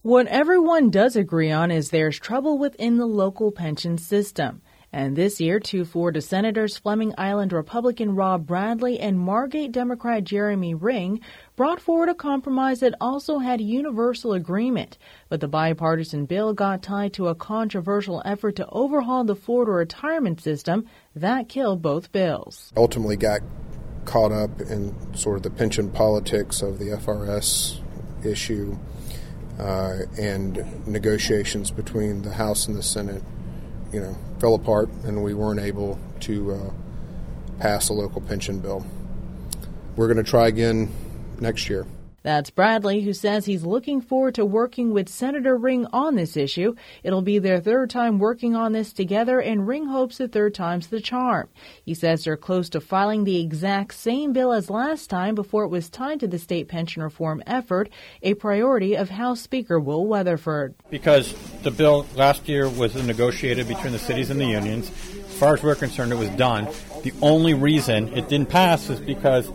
What everyone does agree on is there's trouble within the local pension system. And this year, two Florida senators, Fleming Island Republican Rob Bradley and Margate Democrat Jeremy Ring, brought forward a compromise that also had universal agreement. But the bipartisan bill got tied to a controversial effort to overhaul the Florida retirement system. That killed both bills. Ultimately got caught up in sort of the pension politics of the FRS issue and negotiations between the House and the Senate, fell apart, and we weren't able to pass a local pension bill. We're going to try again next year. That's Bradley, who says he's looking forward to working with Senator Ring on this issue. It'll be their third time working on this together, and Ring hopes the third time's the charm. He says they're close to filing the exact same bill as last time before it was tied to the state pension reform effort, a priority of House Speaker Will Weatherford. Because the bill last year was negotiated between the cities and the unions. As far as we're concerned, it was done. The only reason it didn't pass is because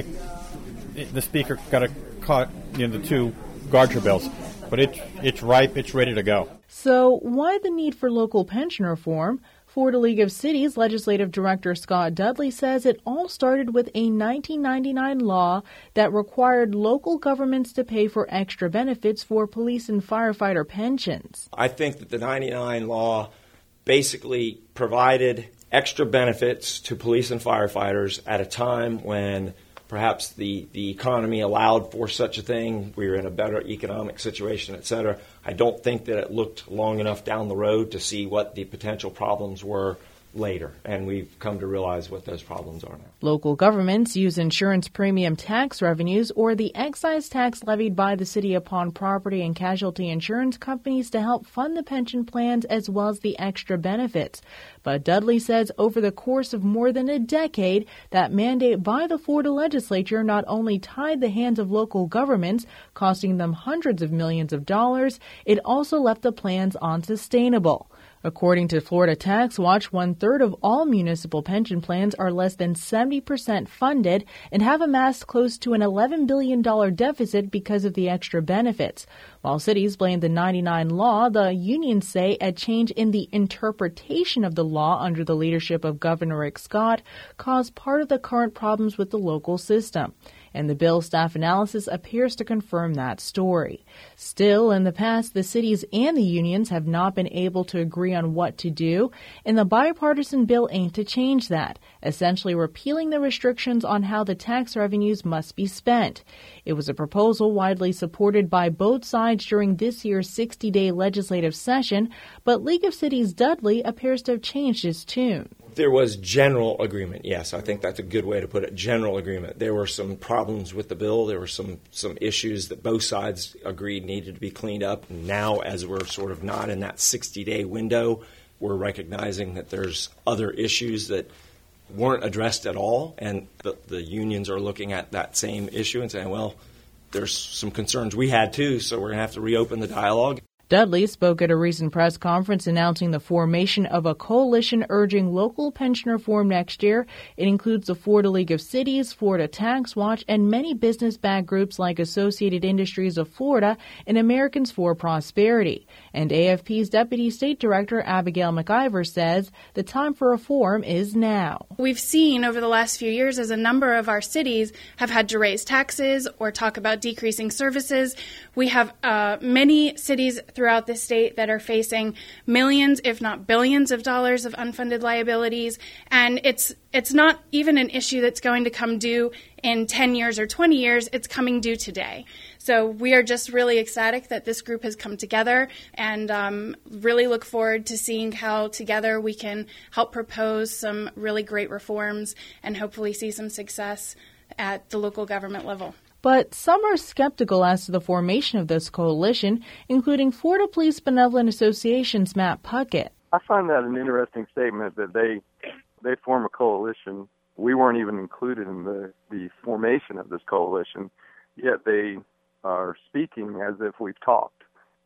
the Speaker got caught the two Gardner bills. But it's ripe, it's ready to go. So why the need for local pension reform? Florida League of Cities Legislative Director Scott Dudley says it all started with a 1999 law that required local governments to pay for extra benefits for police and firefighter pensions. I think that the 99 law basically provided extra benefits to police and firefighters at a time when perhaps the economy allowed for such a thing. We were in a better economic situation, et cetera. I don't think that it looked long enough down the road to see what the potential problems were later, and we've come to realize what those problems are now. Local governments use insurance premium tax revenues or the excise tax levied by the city upon property and casualty insurance companies to help fund the pension plans as well as the extra benefits. But Dudley says over the course of more than a decade, that mandate by the Florida legislature not only tied the hands of local governments, costing them hundreds of millions of dollars, it also left the plans unsustainable. According to Florida Tax Watch, 1/3 of all municipal pension plans are less than 70% funded and have amassed close to an $11 billion deficit because of the extra benefits. While cities blame the 99 law, the unions say a change in the interpretation of the law under the leadership of Governor Rick Scott caused part of the current problems with the local system. And the bill staff analysis appears to confirm that story. Still, in the past, the cities and the unions have not been able to agree on what to do, and the bipartisan bill aimed to change that, essentially repealing the restrictions on how the tax revenues must be spent. It was a proposal widely supported by both sides during this year's 60-day legislative session, but League of Cities Dudley appears to have changed his tune. There was general agreement, yes. I think that's a good way to put it, general agreement. There were some problems with the bill. There were some issues that both sides agreed needed to be cleaned up. Now, as we're sort of not in that 60-day window, we're recognizing that there's other issues that weren't addressed at all, and the unions are looking at that same issue and saying, well, there's some concerns we had too, so we're going to have to reopen the dialogue. Dudley spoke at a recent press conference announcing the formation of a coalition urging local pension reform next year. It includes the Florida League of Cities, Florida Tax Watch, and many business-backed groups like Associated Industries of Florida and Americans for Prosperity. And AFP's Deputy State Director Abigail McIver says the time for reform is now. We've seen over the last few years as a number of our cities have had to raise taxes or talk about decreasing services. We have many cities throughout the state that are facing millions, if not billions of dollars of unfunded liabilities. And it's not even an issue that's going to come due in 10 years or 20 years. It's coming due today. So we are just really ecstatic that this group has come together and really look forward to seeing how together we can help propose some really great reforms and hopefully see some success at the local government level. But some are skeptical as to the formation of this coalition, including Florida Police Benevolent Association's Matt Puckett. I find that an interesting statement that they form a coalition. We weren't even included in the formation of this coalition, yet they are speaking as if we've talked.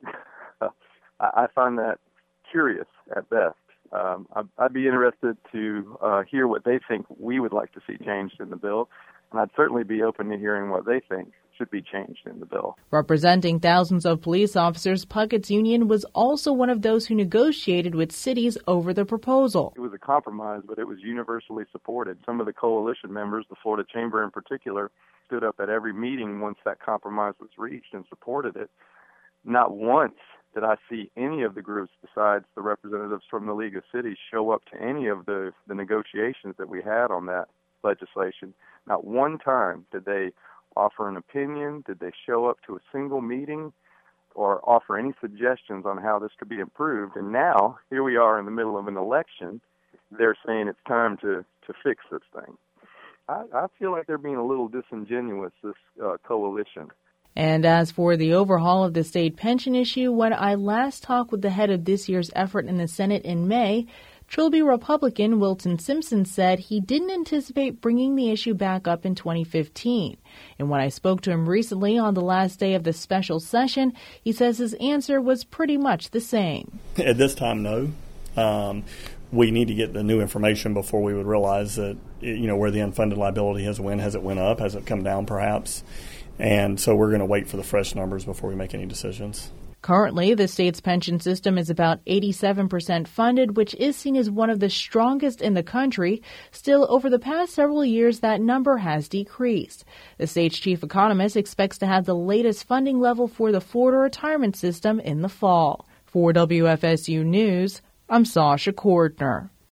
I find that curious at best. I'd be interested to hear what they think we would like to see changed in the bill, and I'd certainly be open to hearing what they think. should be changed in the bill. Representing thousands of police officers, Puckett's union was also one of those who negotiated with cities over the proposal. It was a compromise, but it was universally supported. Some of the coalition members, the Florida Chamber in particular, stood up at every meeting once that compromise was reached and supported it. Not once did I see any of the groups besides the representatives from the League of Cities show up to any of the negotiations that we had on that legislation. Not one time did they offer an opinion, did they show up to a single meeting, or offer any suggestions on how this could be improved. And now, here we are in the middle of an election, they're saying it's time to fix this thing. I feel like they're being a little disingenuous, this coalition. And as for the overhaul of the state pension issue, when I last talked with the head of this year's effort in the Senate in May, Trilby Republican Wilton Simpson said he didn't anticipate bringing the issue back up in 2015. And when I spoke to him recently on the last day of the special session, he says his answer was pretty much the same. At this time, no. We need to get the new information before we would realize that, where the unfunded liability has went. Has it went up? Has it come down perhaps? And so we're going to wait for the fresh numbers before we make any decisions. Currently, the state's pension system is about 87% funded, which is seen as one of the strongest in the country. Still, over the past several years, that number has decreased. The state's chief economist expects to have the latest funding level for the Florida retirement system in the fall. For WFSU News, I'm Sasha Cordner.